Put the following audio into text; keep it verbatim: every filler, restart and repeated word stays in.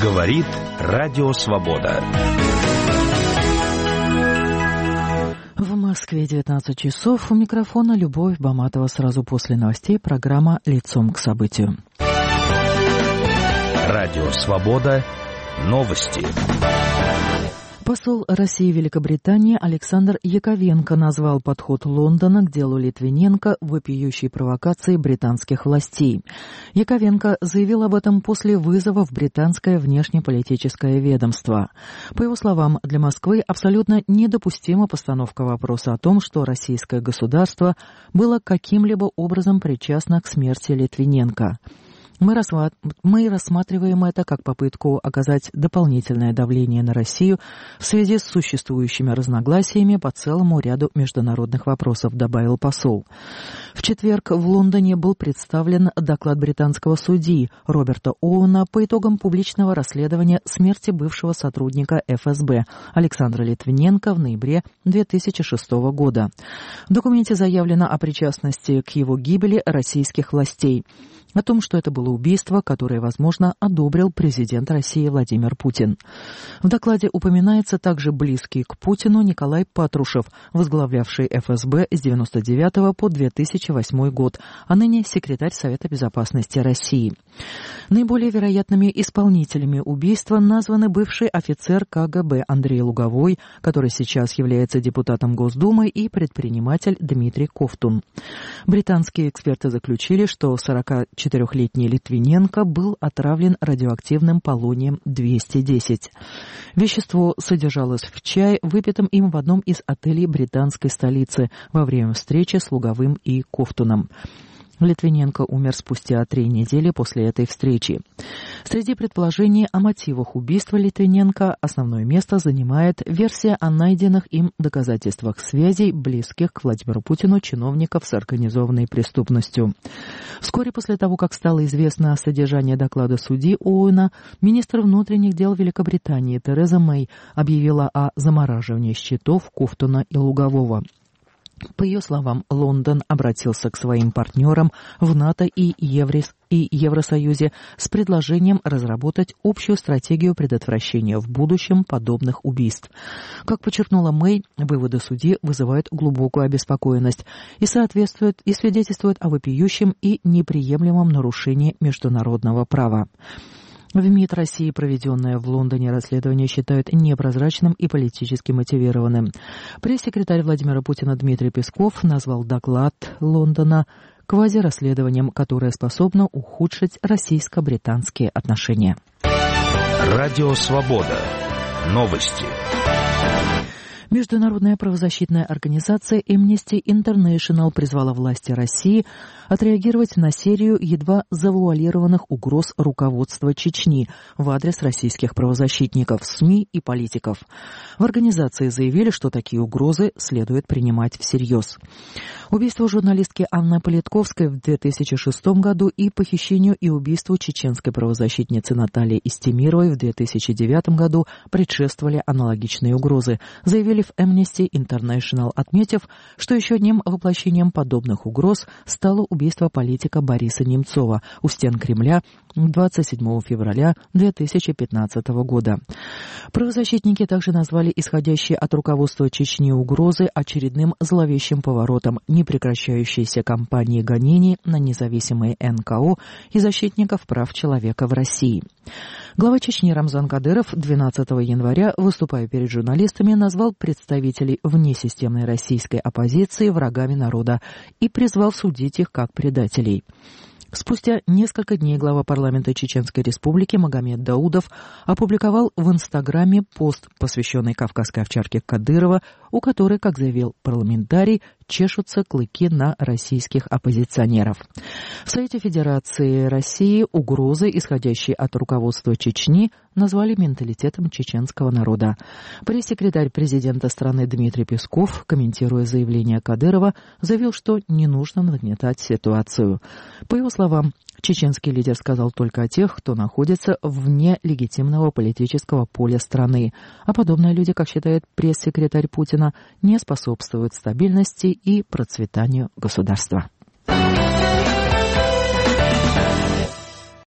Говорит Радио Свобода. В Москве девятнадцать часов. У микрофона Любовь Баматова. Сразу после новостей программа «Лицом к событию». Радио Свобода. Новости. Посол России в Великобритании Александр Яковенко назвал подход Лондона к делу Литвиненко вопиющей провокацией британских властей. Яковенко заявил об этом после вызова в британское внешнеполитическое ведомство. По его словам, для Москвы абсолютно недопустима постановка вопроса о том, что российское государство было каким-либо образом причастно к смерти Литвиненко. Мы, рассма... Мы рассматриваем это как попытку оказать дополнительное давление на Россию в связи с существующими разногласиями по целому ряду международных вопросов, добавил посол. В четверг в Лондоне был представлен доклад британского судьи Роберта Оуэна по итогам публичного расследования смерти бывшего сотрудника эф эс бэ Александра Литвиненко в ноябре две тысячи шестого года. В документе заявлено о причастности к его гибели российских властей. О том, что это было убийство, которое, возможно, одобрил президент России Владимир Путин. В докладе упоминается также близкий к Путину Николай Патрушев, возглавлявший эф эс бэ с девяносто девятого по две тысячи восьмой год, а ныне секретарь Совета Безопасности России. Наиболее вероятными исполнителями убийства названы бывший офицер ка гэ бэ Андрей Луговой, который сейчас является депутатом Госдумы, и предприниматель Дмитрий Ковтун. Британские эксперты заключили, что сорокачетырёхлетний Литвиненко был отравлен радиоактивным полонием двести десять. Вещество содержалось в чае, выпитом им в одном из отелей британской столицы во время встречи с Луговым и Ковтуном. Литвиненко умер спустя три недели после этой встречи. Среди предположений о мотивах убийства Литвиненко основное место занимает версия о найденных им доказательствах связей, близких к Владимиру Путину, чиновников с организованной преступностью. Вскоре после того, как стало известно о содержании доклада судьи Оуэна, министр внутренних дел Великобритании Тереза Мэй объявила о замораживании счетов Ковтуна и Лугового. По ее словам, Лондон обратился к своим партнерам в НАТО и, Еврос... и Евросоюзе с предложением разработать общую стратегию предотвращения в будущем подобных убийств. Как подчеркнула Мэй, выводы судьи вызывают глубокую обеспокоенность и соответствуют и свидетельствуют о вопиющем и неприемлемом нарушении международного права. В МИД России проведенное в Лондоне расследование считают непрозрачным и политически мотивированным. Пресс-секретарь Владимира Путина Дмитрий Песков назвал доклад Лондона квазирасследованием, которое способно ухудшить российско-британские отношения. Радио Свобода. Новости. Международная правозащитная организация Amnesty International призвала власти России отреагировать на серию едва завуалированных угроз руководства Чечни в адрес российских правозащитников, СМИ и политиков. В организации заявили, что такие угрозы следует принимать всерьез. Убийству журналистки Анны Политковской в две тысячи шестом году и похищению и убийству чеченской правозащитницы Натальи Истемировой в две тысячи девятом году предшествовали аналогичные угрозы, заявили в Amnesty International, отметив, что еще одним воплощением подобных угроз стало убийство политика Бориса Немцова у стен Кремля двадцать седьмого февраля две тысячи пятнадцатого года. Правозащитники также назвали исходящие от руководства Чечни угрозы очередным зловещим поворотом непрекращающейся кампании гонений на независимые эн ка о и защитников прав человека в России. Глава Чечни Рамзан Кадыров двенадцатого января, выступая перед журналистами, назвал представителей внесистемной российской оппозиции врагами народа и призвал судить их как предателей. Спустя несколько дней глава парламента Чеченской Республики Магомед Даудов опубликовал в Инстаграме пост, посвященный кавказской овчарке Кадырова, у которой, как заявил парламентарий, чешутся клыки на российских оппозиционеров. В Совете Федерации России угрозы, исходящие от руководства Чечни, назвали менталитетом чеченского народа. Пресс-секретарь президента страны Дмитрий Песков, комментируя заявление Кадырова, заявил, что не нужно нагнетать ситуацию. По его словам, чеченский лидер сказал только о тех, кто находится вне легитимного политического поля страны, а подобные люди, как считает пресс-секретарь Путина, не способствуют стабильности и процветанию государства.